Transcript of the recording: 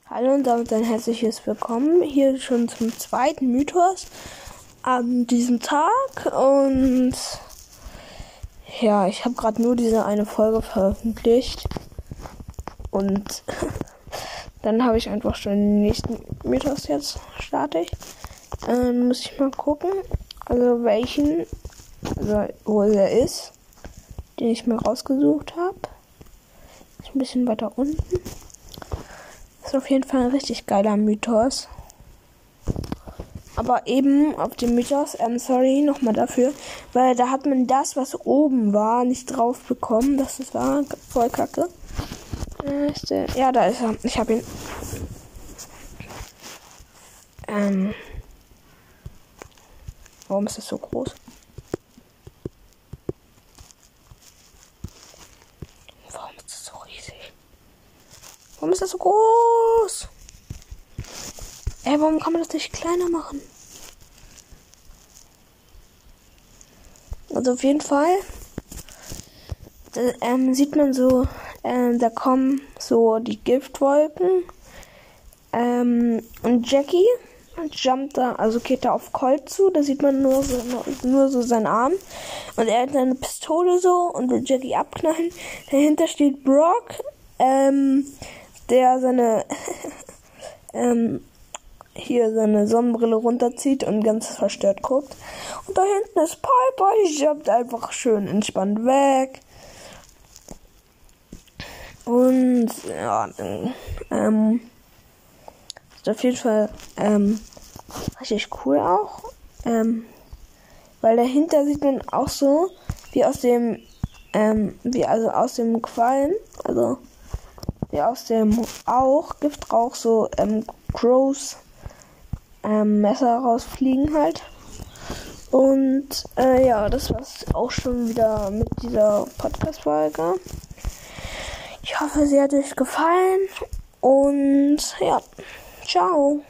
Hallo und damit ein herzliches Willkommen hier schon zum zweiten Mythos an diesem Tag. Und ja, ich habe gerade nur diese eine Folge veröffentlicht und dann habe ich einfach schon den nächsten Mythos jetzt starte ich. Muss ich mal gucken, also welchen, also wo er ist, den ich mir rausgesucht habe. Ist ein bisschen weiter unten. Ist auf jeden Fall ein richtig geiler Mythos. Aber eben auf dem Mythos, sorry nochmal dafür, weil da hat man das, was oben war, nicht drauf bekommen. Das war voll kacke. Ja, da ist er. Ich habe ihn. Warum ist das so groß? Warum ist das so riesig? Warum ist das so groß? Warum kann man das nicht kleiner machen? Also auf jeden Fall sieht man so, da kommen so die Giftwolken und Jackie jumpt da, also geht da auf Colt zu, da sieht man nur so seinen Arm und er hat eine Pistole so und will Jackie abknallen. Dahinter steht Brock, der seine hier seine Sonnenbrille runterzieht und ganz verstört guckt. Und da hinten ist Piper, die jumpt einfach schön entspannt weg. Und ja, ist auf jeden Fall richtig cool auch. Weil dahinter sieht man auch so, wie aus dem aus dem Qualm, also wie aus dem Giftrauch so Crows Messer rausfliegen halt. Und ja, das war's auch schon wieder mit dieser Podcast-Folge. Ich hoffe, sie hat euch gefallen und ja, ciao.